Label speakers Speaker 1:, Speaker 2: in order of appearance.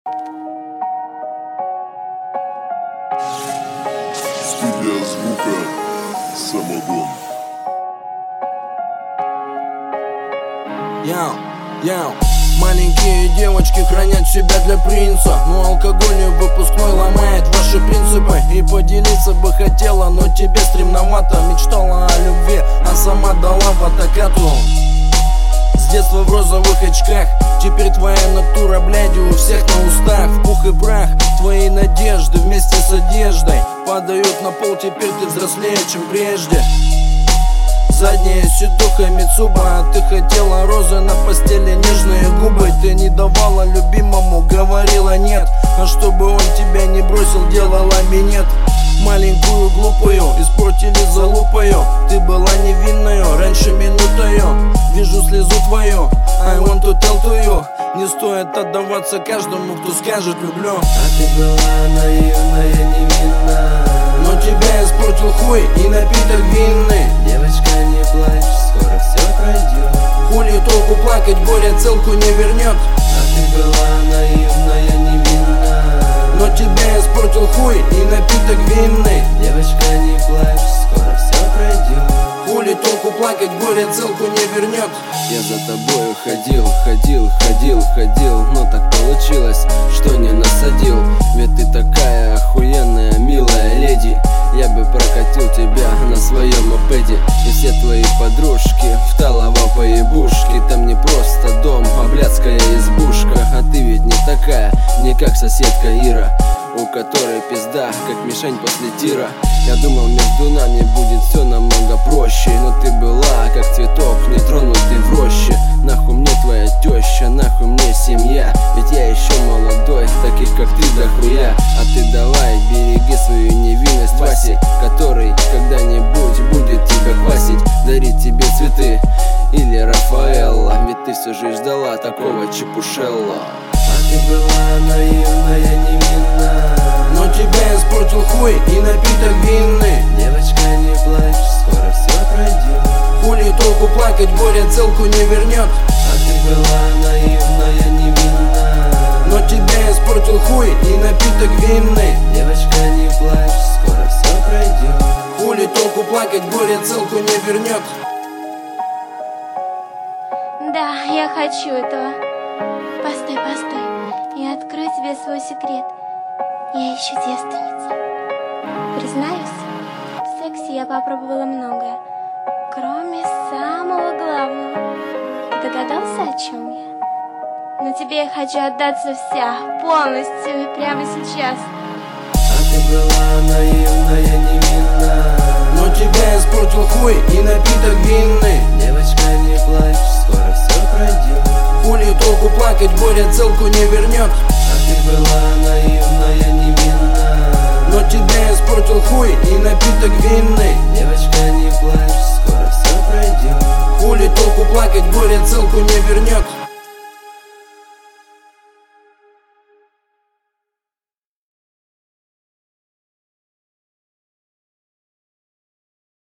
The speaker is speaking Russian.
Speaker 1: Студия звука «Самогон».
Speaker 2: Маленькие девочки хранят себя для принца, но алкоголь и выпускной ломает ваши принципы. И поделиться бы хотела, но тебе стремновато. Мечтала о любви, а сама дала в атакату. С детства в розовых очках, теперь твоя натура, блядь, у всех на устах. В пух и прах твои надежды вместе с одеждой падают на пол, теперь ты взрослее, чем прежде. Задняя сидуха Мицуба, а ты хотела розы на постели, нежные губы. Ты не давала любимому, говорила нет, а чтобы он тебя не бросил, делала минет. Маленькую глупую испортили залупою. Ты была невинною, раньше минутою. Вижу слезу твою, I want to tell to you. Не стоит отдаваться каждому, кто скажет люблю.
Speaker 3: А ты была наивная, невинна,
Speaker 2: но тебя испортил хуй и напиток винный.
Speaker 3: Девочка, не плачь, скоро все пройдет.
Speaker 2: Хули толку плакать, горе целку не вернет.
Speaker 3: А ты была наивная, невинна,
Speaker 2: но тебя испортил хуй и напиток винный.
Speaker 3: Девочка, не плачь, скоро все пройдет.
Speaker 2: Хули толку плакать, горе целку не вернет.
Speaker 3: Я за тобою ходил, но так получилось, что не насадил. Ведь ты такая охуенная, милая леди. Я бы прокатил тебя на своем мопеде. И все твои подружки в Талово поебушки. Там не просто дом, а блядская избушка. А ты ведь не такая, не как соседка Ира, у которой пизда, как мишень после тира. Я думал, между нами будет все намного проще, но ты была, как цветок, не тронутый в роще. Нахуй мне твоя теща, нахуй мне семья, ведь я еще молодой, таких как ты дохуя. А ты давай, береги свою невинность Васи, который когда-нибудь будет тебя квасить, дарить тебе цветы или Рафаэлла. Ведь ты все же ждала такого чепушелла. А ты была наивная, невинна,
Speaker 2: но тебя испортил хуй и напиток винный.
Speaker 3: Девочка, не плачь, скоро все пройдет.
Speaker 2: Хули толку плакать, горе целку не вернет.
Speaker 3: А ты была наивная, невинна,
Speaker 2: но тебя испортил хуй и напиток винный.
Speaker 3: Девочка, не плачь, скоро все пройдет.
Speaker 2: Хули толку плакать, горе целку не вернет.
Speaker 4: Да, я хочу этого. Постой. Я открою тебе свой секрет. Я еще девственница. Признаюсь, в сексе я попробовала многое, кроме самого главного. Ты догадался, о чем я? Но тебе я хочу отдаться вся, полностью и прямо сейчас.
Speaker 3: А ты была наивная, невинна,
Speaker 2: но тебя испортил хуй и напиток винный.
Speaker 3: Девочка, не плачь, скоро все пройдет.
Speaker 2: Хули толку плакать, горе целку не вернет.
Speaker 3: А ты была наивная, невинна,
Speaker 2: но тебя испортил хуй и напиток винный.
Speaker 3: Девочка, не плачь, скоро все пройдет.
Speaker 2: Хули толку плакать, горе целку не вернет.